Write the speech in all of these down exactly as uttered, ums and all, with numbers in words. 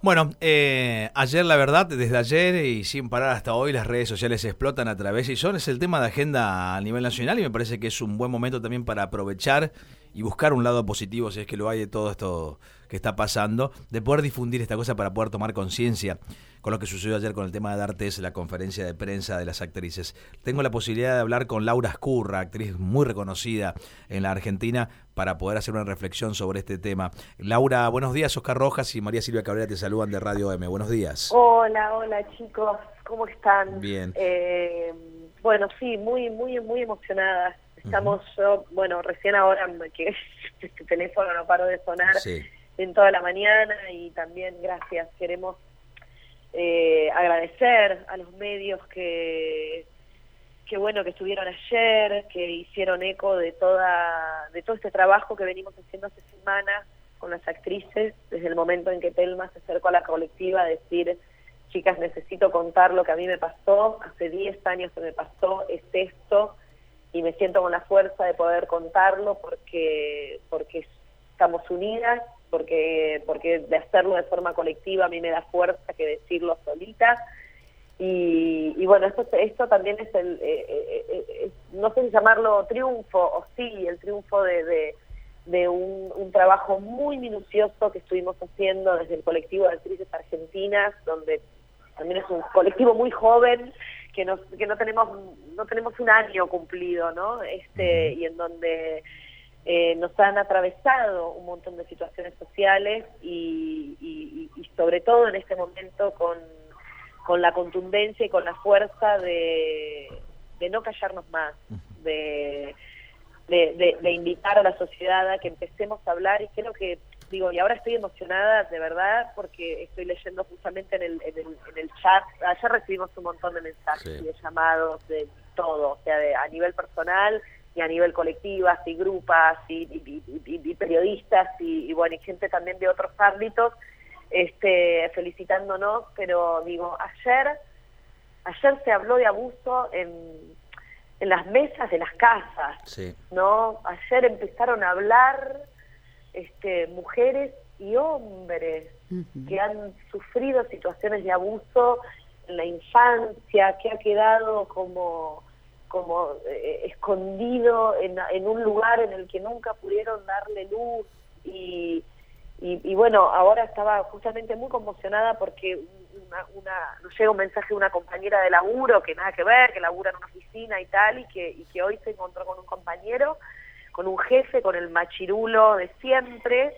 Bueno, eh, ayer la verdad, desde ayer y sin parar hasta hoy, las redes sociales explotan a través y son es el tema de agenda a nivel nacional y me parece que es un buen momento también para aprovechar y buscar un lado positivo, si es que lo hay, de todo esto que está pasando, de poder difundir esta cosa para poder tomar conciencia con lo que sucedió ayer con el tema de D'Artés, la conferencia de prensa de las actrices. Tengo la posibilidad de hablar con Laura Ascurra, actriz muy reconocida en la Argentina, para poder hacer una reflexión sobre este tema. Laura, buenos días. Oscar Rojas y María Silvia Cabrera te saludan de Radio M. Buenos días. Hola, hola chicos, ¿cómo están? Bien. Eh, bueno, sí, muy, muy, muy emocionadas. Estamos, uh-huh. yo, bueno, recién ahora que este teléfono no paró de sonar sí. en toda la mañana y también gracias. Queremos eh, agradecer a los medios que, que bueno, que estuvieron ayer, que hicieron eco de toda, de todo este trabajo que venimos haciendo hace semanas con las actrices, desde el momento en que Telma se acercó a la colectiva a decir, chicas, necesito contar lo que a mí me pasó, hace diez años que me pasó, es esto, y me siento con la fuerza de poder contarlo porque porque estamos unidas, porque porque de hacerlo de forma colectiva a mí me da fuerza que decirlo solita, y, y bueno, esto esto también es el, eh, eh, eh, no sé si llamarlo triunfo, o sí, el triunfo de... de de un, un trabajo muy minucioso que estuvimos haciendo desde el colectivo de actrices argentinas, donde también es un colectivo muy joven, que no, que no tenemos no tenemos un año cumplido, ¿no? Este, uh-huh. Y en donde eh, nos han atravesado un montón de situaciones sociales y, y, y sobre todo en este momento con, con la contundencia y con la fuerza de, de no callarnos más, uh-huh. de... De, de, de invitar a la sociedad a que empecemos a hablar, y creo que, digo, y ahora estoy emocionada de verdad porque estoy leyendo justamente en el, en el, en el chat, ayer recibimos un montón de mensajes sí. y de llamados, de todo, o sea, de, a nivel personal y a nivel colectivas y grupas y, y, y, y periodistas y, y bueno, y gente también de otros ámbitos este, felicitándonos, pero digo, ayer, ayer se habló de abuso en... en las mesas de las casas, sí. ¿no? Ayer empezaron a hablar este, mujeres y hombres uh-huh. que han sufrido situaciones de abuso en la infancia, que ha quedado como, como eh, escondido en, en un lugar en el que nunca pudieron darle luz. Y, y, y bueno, ahora estaba justamente muy conmocionada porque Una, una, nos llega un mensaje de una compañera de laburo que nada que ver, que labura en una oficina y tal, y que, y que hoy se encontró con un compañero, con un jefe, con el machirulo de siempre,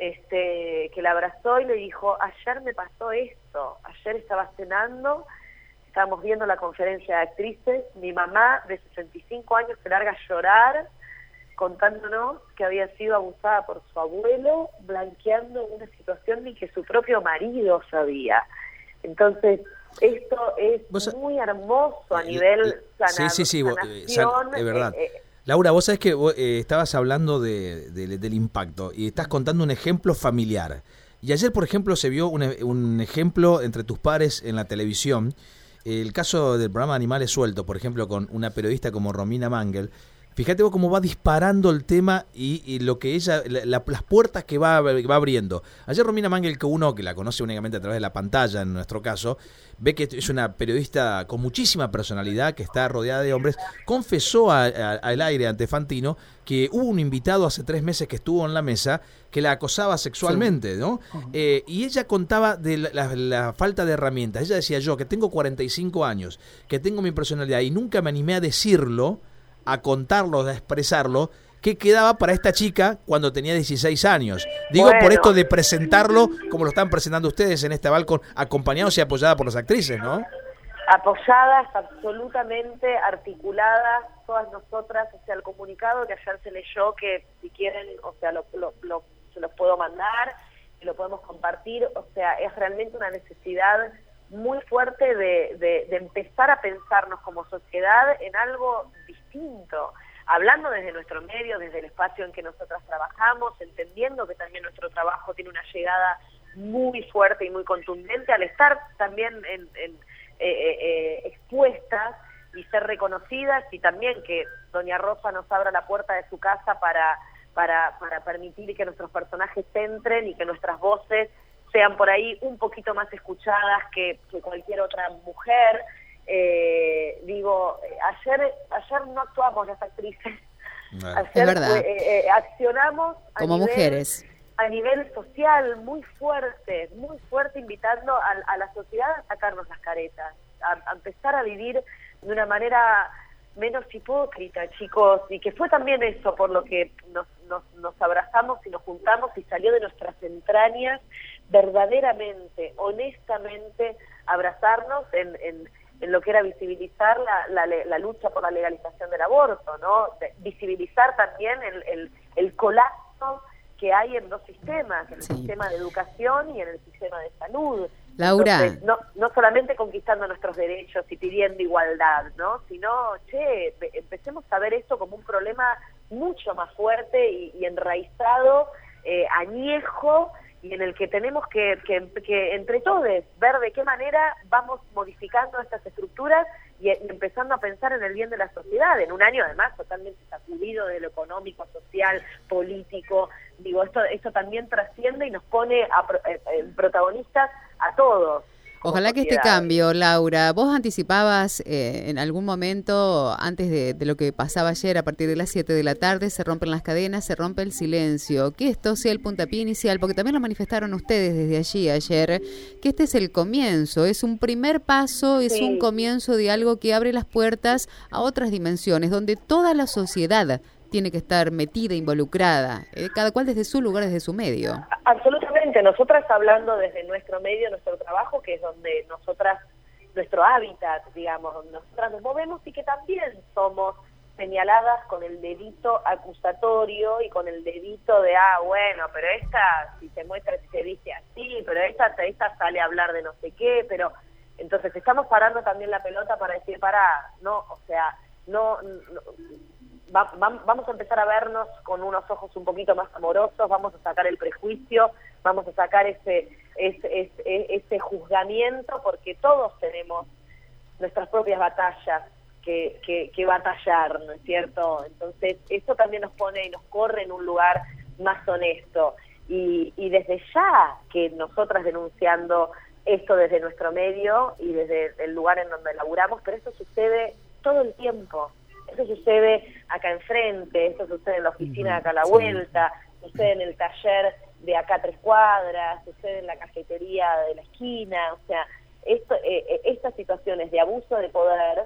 este, que la abrazó y le dijo, ayer me pasó esto, ayer estaba cenando, estábamos viendo la conferencia de actrices, mi mamá de sesenta y cinco años se larga a llorar, contándonos que había sido abusada por su abuelo, blanqueando una situación ni que su propio marido sabía. Entonces, esto es ¿Vos, muy hermoso a nivel sana, sí, sí, sí, sanación. Es verdad. Eh, eh, Laura, vos sabés que vos, eh, estabas hablando de, de, del impacto y estás contando un ejemplo familiar. Y ayer, por ejemplo, se vio un, un ejemplo entre tus pares en la televisión. El caso del programa Animales Sueltos, por ejemplo, con una periodista como Romina Mangel. Fíjate vos cómo va disparando el tema y, y lo que ella, la, la, las puertas que va, va abriendo. Ayer Romina Mangel, que uno que la conoce únicamente a través de la pantalla, en nuestro caso, ve que es una periodista con muchísima personalidad, que está rodeada de hombres, confesó a, a, al aire ante Fantino que hubo un invitado hace tres meses que estuvo en la mesa que la acosaba sexualmente, sí. ¿no? Uh-huh. Eh, y ella contaba de la, la, la falta de herramientas. Ella decía, yo que tengo cuarenta y cinco años, que tengo mi personalidad y nunca me animé a decirlo, a contarlo, a expresarlo, ¿qué quedaba para esta chica cuando tenía dieciséis años? Digo, bueno, por esto de presentarlo como lo están presentando ustedes en este balcón, acompañados y apoyadas por las actrices, ¿no? Apoyadas, absolutamente articuladas, todas nosotras, o sea, el comunicado que ayer se leyó, que si quieren, o sea, lo, lo, lo, se los puedo mandar y lo podemos compartir, o sea, es realmente una necesidad muy fuerte de, de, de empezar a pensarnos como sociedad en algo distinto, hablando desde nuestro medio, desde el espacio en que nosotras trabajamos, entendiendo que también nuestro trabajo tiene una llegada muy fuerte y muy contundente al estar también en, en, eh, eh, expuestas y ser reconocidas, y también que doña Rosa nos abra la puerta de su casa para, para, para permitir que nuestros personajes entren y que nuestras voces sean por ahí un poquito más escuchadas que, que cualquier otra mujer. Eh, digo, ayer ayer no actuamos las actrices, bueno, ayer es verdad. Eh, eh, accionamos a como nivel, mujeres. a nivel social muy fuerte, muy fuerte, invitando a, a la sociedad a sacarnos las caretas, a, a empezar a vivir de una manera menos hipócrita, chicos, y que fue también eso por lo que nos, nos, nos abrazamos y nos juntamos y salió de nuestras entrañas verdaderamente, honestamente, abrazarnos en, en, en lo que era visibilizar la, la, la lucha por la legalización del aborto, ¿no? De, visibilizar también el, el, el colapso que hay en dos sistemas, en el sí. sistema de educación y en el sistema de salud. Laura. Entonces, no, no solamente conquistando nuestros derechos y pidiendo igualdad, ¿no? Sino, che, empecemos a ver esto como un problema mucho más fuerte y, y enraizado, eh, añejo, y en el que tenemos que, que, que entre todos ver de qué manera vamos modificando estas estructuras y, y empezando a pensar en el bien de la sociedad, en un año además totalmente sacudido de lo económico, social, político. Digo, esto esto también trasciende y nos pone a, eh, eh, protagonistas a todos. Ojalá que este cambio, Laura, vos anticipabas eh, en algún momento, antes de, de lo que pasaba ayer, a partir de las siete de la tarde, se rompen las cadenas, se rompe el silencio, que esto sea el puntapié inicial, porque también lo manifestaron ustedes desde allí ayer, que este es el comienzo, es un primer paso, es sí. un comienzo de algo que abre las puertas a otras dimensiones, donde toda la sociedad tiene que estar metida, involucrada, eh, cada cual desde su lugar, desde su medio. Absolutamente, nosotras hablando desde nuestro medio, nuestro trabajo, que es donde nosotras, nuestro hábitat, digamos, donde nosotras nos movemos y que también somos señaladas con el dedito acusatorio y con el dedito de, ah, bueno, pero esta, si se muestra, si se dice así, pero esta, esta sale a hablar de no sé qué, pero entonces estamos parando también la pelota para decir, pará, no, o sea, no... no Va, va, vamos a empezar a vernos con unos ojos un poquito más amorosos, vamos a sacar el prejuicio, vamos a sacar ese, ese, ese, ese juzgamiento, porque todos tenemos nuestras propias batallas que, que, que batallar, ¿no es cierto? Entonces, eso también nos pone y nos corre en un lugar más honesto. Y, y desde ya que nosotras denunciando esto desde nuestro medio y desde el lugar en donde laburamos, pero esto sucede todo el tiempo. Eso sucede acá enfrente, esto sucede en la oficina de acá a la vuelta, sucede en el taller de acá a tres cuadras, sucede en la cafetería de la esquina, o sea, esto, eh, estas situaciones de abuso de poder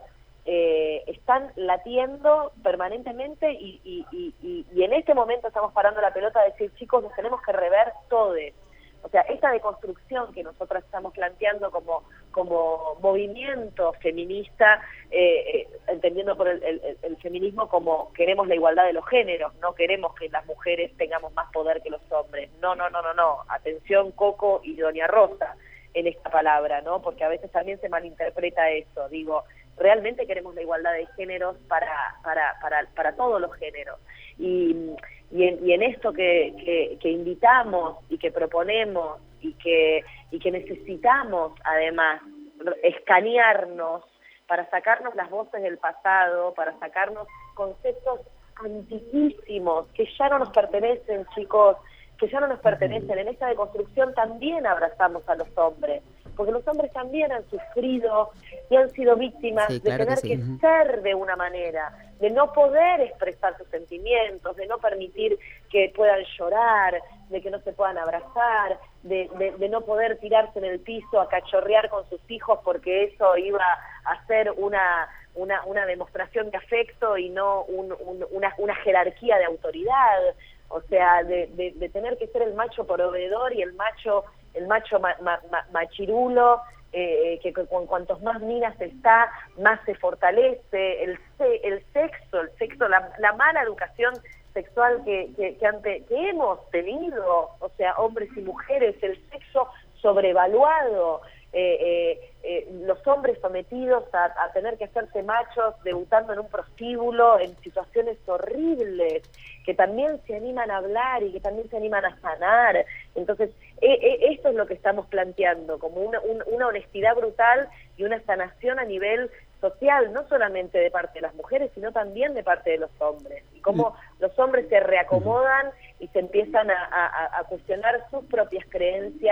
eh, están latiendo permanentemente y, y, y, y, y en este momento estamos parando la pelota a decir, chicos, nos tenemos que rever todos. O sea, esta deconstrucción que nosotros estamos planteando como, como movimiento feminista, eh, eh, entendiendo por el, el, el feminismo como queremos la igualdad de los géneros, no queremos que las mujeres tengamos más poder que los hombres. No, no, no, no, no. Atención, Coco y Doña Rosa en esta palabra, ¿no? Porque a veces también se malinterpreta eso. Digo, realmente queremos la igualdad de géneros para, para, para, para todos los géneros. Y... Y en, y en esto que, que, que invitamos y que proponemos y que, y que necesitamos además escanearnos para sacarnos las voces del pasado, para sacarnos conceptos antiquísimos que ya no nos pertenecen, chicos, que ya no nos pertenecen. En esta deconstrucción también abrazamos a los hombres, porque los hombres también han sufrido y han sido víctimas sí, claro de tener que, sí. que uh-huh. ser de una manera, de no poder expresar sus sentimientos, de no permitir que puedan llorar, de que no se puedan abrazar, de, de, de no poder tirarse en el piso a cachorrear con sus hijos porque eso iba a ser una, una, una demostración de afecto y no un, un, una, una jerarquía de autoridad. O sea, de, de, de tener que ser el macho proveedor y el macho el macho ma, ma, ma, machirulo, eh, que con cuantos más minas está, más se fortalece, el, el sexo, el sexo, la, la mala educación sexual que, que, que, ante, que hemos tenido, o sea, hombres y mujeres, el sexo sobrevaluado, eh, eh, eh, los hombres sometidos a, a tener que hacerse machos debutando en un prostíbulo en situaciones horribles, que también se animan a hablar y que también se animan a sanar. Entonces, eh, eh, esto es lo que estamos planteando, como una, un, una honestidad brutal y una sanación a nivel social, no solamente de parte de las mujeres, sino también de parte de los hombres. Y cómo los hombres se reacomodan y se empiezan a, a, a cuestionar sus propias creencias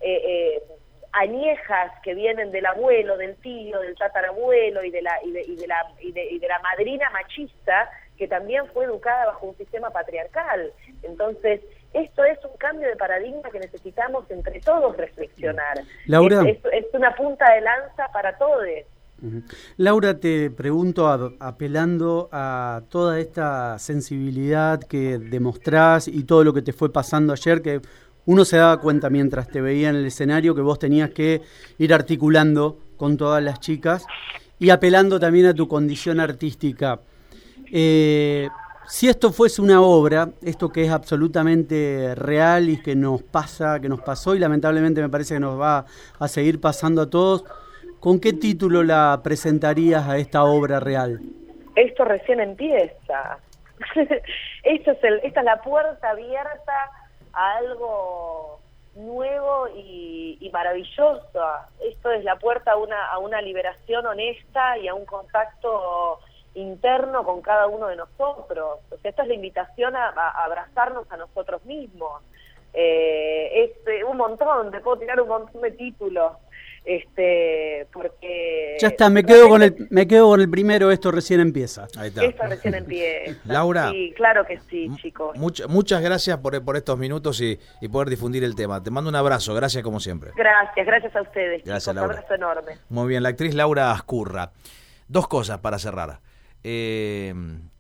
eh, eh, añejas que vienen del abuelo, del tío, del tatarabuelo y de la y de, y de la y de, y de la madrina machista que también fue educada bajo un sistema patriarcal. Entonces, esto es un cambio de paradigma que necesitamos entre todos reflexionar. Laura, es, es, es una punta de lanza para todos. Uh-huh. Laura, te pregunto, a, apelando a toda esta sensibilidad que demostrás y todo lo que te fue pasando ayer, que uno se daba cuenta mientras te veía en el escenario que vos tenías que ir articulando con todas las chicas y apelando también a tu condición artística. Eh, si esto fuese una obra, esto que es absolutamente real y que nos pasa, que nos pasó y lamentablemente me parece que nos va a seguir pasando a todos, ¿con qué título la presentarías a esta obra real? Esto recién empieza. Esto es el, esta es la puerta abierta a algo nuevo y, y maravilloso. Esto es la puerta a una, a una liberación honesta y a un contacto interno con cada uno de nosotros. O sea, esta es la invitación a, a abrazarnos a nosotros mismos. Eh, es eh, un montón, te puedo tirar un montón de títulos. Este, porque ya está, me quedo con el me quedo con el primero. Esto recién empieza. Ahí está. Esto recién empieza. Laura, sí, claro que sí, chicos. Much, muchas gracias por, por estos minutos y, y poder difundir el tema. Te mando un abrazo, gracias como siempre. Gracias, gracias a ustedes. Gracias, chicos, Laura. Un abrazo enorme. Muy bien, la actriz Laura Ascurra. Dos cosas para cerrar. Eh,